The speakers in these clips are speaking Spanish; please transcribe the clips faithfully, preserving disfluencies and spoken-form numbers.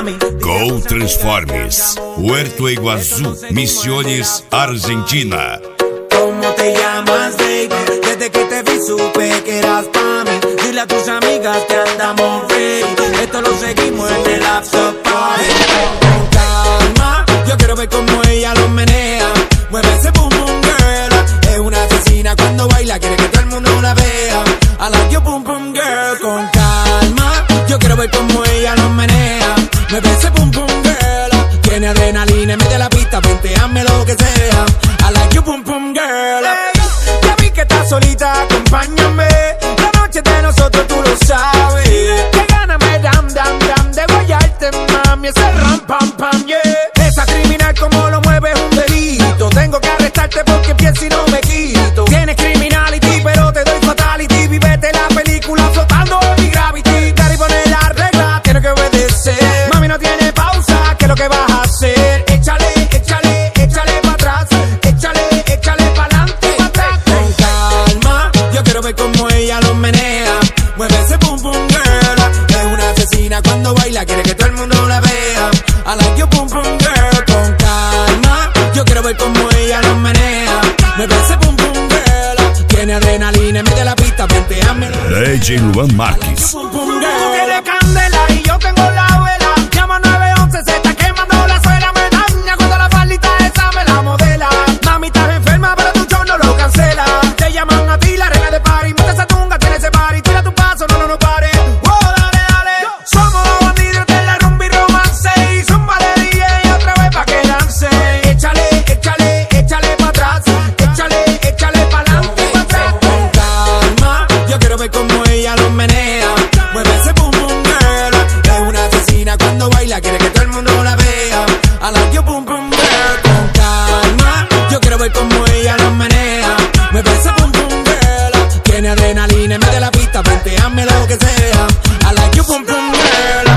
mami. Go Transformes, Puerto Iguazú, Misiones, Argentina. ¿Cómo te llamas, baby? Desde que te vi supe que eras pa' mí. Dile a tus amigas que andamos ready. Esto lo seguimos en el after party. Con calma, yo quiero ver cómo ella lo menea. Mueve ese boom boom girl. Es una asesina cuando baila, quiere que todo el mundo la vea. I like your boom boom girl. Con calma, yo quiero ver cómo ella lo menea. Mueve ese boom boom girl. Tiene adrenalina, mete la pista, venteame lo que sea. I like your boom boom girl. Hey, ya vi que estás solita, acompáñame. La noche de nosotros tú lo sabes. Que gana me dam dam dam de guayarte, mami. Ese ram pam pam, yeah. Esa criminal como lo mueve es un delito. Tengo que arrestarte porque pienso y no me quito. Tienes criminality, pero te doy fatality. Vivete la película flotando en mi gravity. Daddy pone la regla, tiene que obedecer. Mami no tiene pausa, ¿qué es lo que vas a hacer? Échale, échale, échale pa' atrás. Échale, échale pa'lante, pa' atrás. Con calma, yo quiero ver cómo ella lo menea. Mueve ese boom boom girl. Es una asesina cuando baila, quiere que todo el mundo la vea. I like your boom boom girl. Con calma, yo quiero ver cómo ella lo menea. Mueve ese boom boom girl. Tiene adrenalina, mete la pista, venteame. D J Luan Marques. Boom boom girl. Tú tienes candela y yo tengo la vela. Llama nueve once, se está quemando la suela. Me daña cuando la faldita esa me la modela. Mami, estás enferma, pero tu show no lo cancela. Te llaman a ti, la reina de party. Monta esa tunga, tiene ese party. Tira tu paso, no, no, no pare. Oh, dale, dale. Somos los bandidos de la rumba y romance. Y zumba de D J otra vez pa' que dance. Échale, échale, échale pa' atrás. Échale, échale pa'lante, pa' atrás. Con calma, yo quiero ver cómo ella lo menea. Mueve ese boom boom girl. Es una asesina cuando baila, quiere que todo el mundo la vea. I like your boom boom girl. Con calma, yo quiero ver cómo ella lo menea. Mueve ese boom boom girl. Tiene adrenalina, mete la pista, venteame lo que sea. I like your boom boom girl.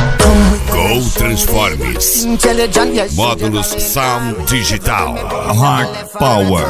Go Transformes, módulos Sound Digital, Hard Power,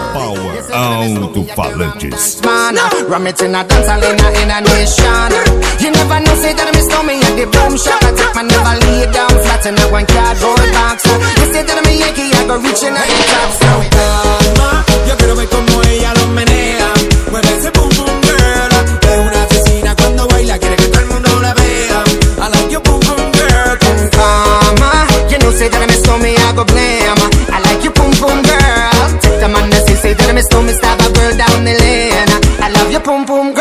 alto-falantes. Ram it in a dance hall in a, in a nation. You never know, say that I miss me at the boom shop. I take my never lay down flat in a one cardboard box. You say that I'm a Yankee, I go reaching at the top. So calma, yo quiero ver cómo ella lo menea. Mueve ese boom boom girl. Es una asesina cuando baila, quiere que todo el mundo la vea. I like your boom boom girl. Con calma, you know, say that I miss me, I go blame. I like you, boom boom girl. Take the man that say, say that I miss me, stab a girl down the lane. I love you, boom boom